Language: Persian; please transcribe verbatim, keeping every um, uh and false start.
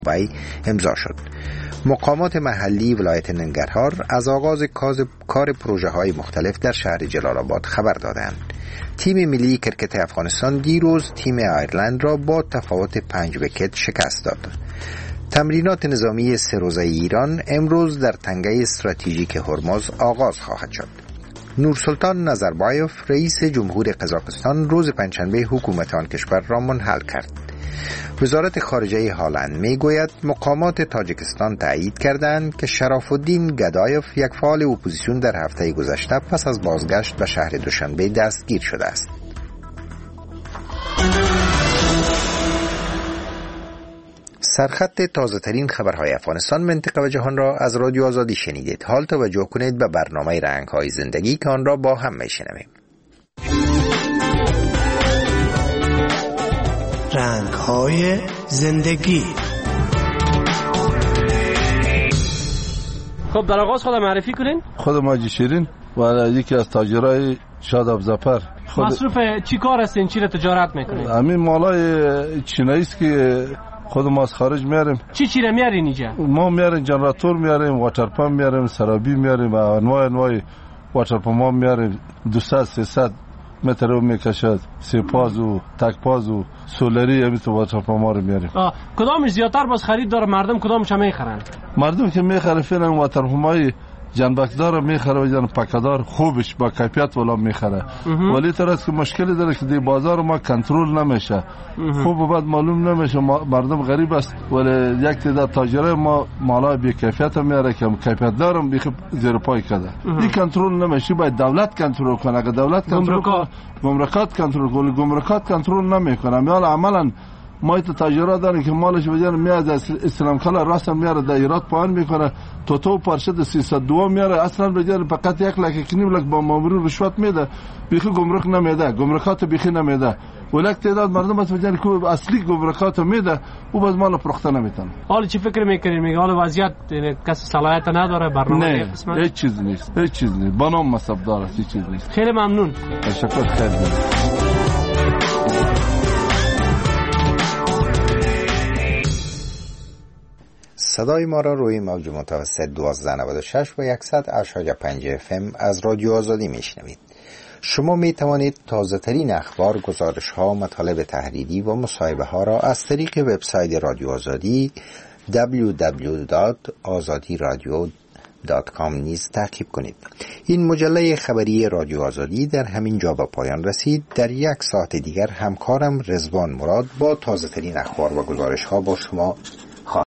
بای امضا شد. مقامات محلی ولایت ننگرهار از آغاز کار پروژه های مختلف در شهر جلال آباد خبر دادند. تیم ملی کرکت افغانستان دیروز تیم آیرلند را با تفاوت پنج ویکت شکست داد. تمرینات نظامی سه روزه ایران امروز در تنگه استراتژیک هرمز آغاز خواهد شد. نورسلطان نظربایف رئیس جمهور قزاقستان روز پنجشنبه حکومت آن کشور را منحل کرد. وزارت خارجه هلند می گوید مقامات تاجیکستان تایید کردند که شرف الدین گدایف یک فعال اپوزیسیون در هفته گذشته پس از بازگشت به شهر دوشنبه دستگیر شده است. سرخط تازه ترین خبرهای افغانستان، منطقه و جهان را از رادیو آزادی شنیدید. حال توجه کنید به برنامه رنگ‌های زندگی که آن را با هم میشنویم. رنگ‌های زندگی. خب در آغاز خودم معرفی کنین. خودم حاجی شیرین و یکی از تاجرای شاداب ظفر. خود... مصروف چی کار هستین؟ چی را تجارت میکنین؟ همین مالای چینایی است که خودم از خارج میاریم. چی چی را میارین اینجا؟ ما میاریم جنراتور میاریم، واتر پمپ میاریم، سرابی میاریم و انواع انواع واتر پمپ میاریم. دویست سیصد متر رو میکشد، سپاز و تکپاز و سولری همین تو واتر پمپ رو میاریم. کدامش زیادتر باز خرید داره؟ مردم کدامش میخرن؟ مردم که میخره فعلا واتر پمپ جنبکدار میخره و جن پکدار خوبش با کیفیت ولا میخره، ولی طور است که مشکلی داره که دی بازار ما کنترل نمیشه. خوب و بد معلوم نمیشه، مردم غریب است، ولی یک تعداد تاجرای ما مالا بی کیفیت میاره که کیفیت دارم بی زیر پای کده. این کنترل نمیشه، باید دولت کنترل کنه. اگه دولت کنترل کنه، گمرکات کنترل کنه. گمرکات کنترل نمیکنه. میال عملا ما ایت تاجرا داریم که مالش بجن میاد از اسلام کلا راست میاره در ایراد پایین میکنه، تو تو پارچه سیصد و دو میاره، اصلا بجن فقط یک لک کنیم لک با مامور رشوت میده، بیخی گمرک نمیده، گمرکات بیخی نمیده. ولک تعداد مردم است بجن که اصلی گمرکات میده او باز مال فروخته نمیتونه. حالا چی فکر میکنین؟ میگه حالا وضعیت کسی صلاحیت نداره برنامه قسمت؟ نه هیچ چیز نیست، هیچ چیز نیست، بنام مصب داره، هیچ چیز نیست. خیلی ممنون. تشکر. خیلی صدای ما را روی موج متوسط دوازده نود و شش و صد و هشت و پنج اف ام از رادیو آزادی میشنوید. شما می توانید تازه ترین اخبار، گزارش ها، مطالب تحریری و مصاحبه ها را از طریق وبسایت رادیو آزادی دبلیو دبلیو دبلیو دات آزادی رادیو دات کام نیز تعقیب کنید. این مجله خبری رادیو آزادی در همین جا به پایان رسید. در یک ساعت دیگر همکارم رضوان مراد با تازه ترین اخبار و گزارش ها با شما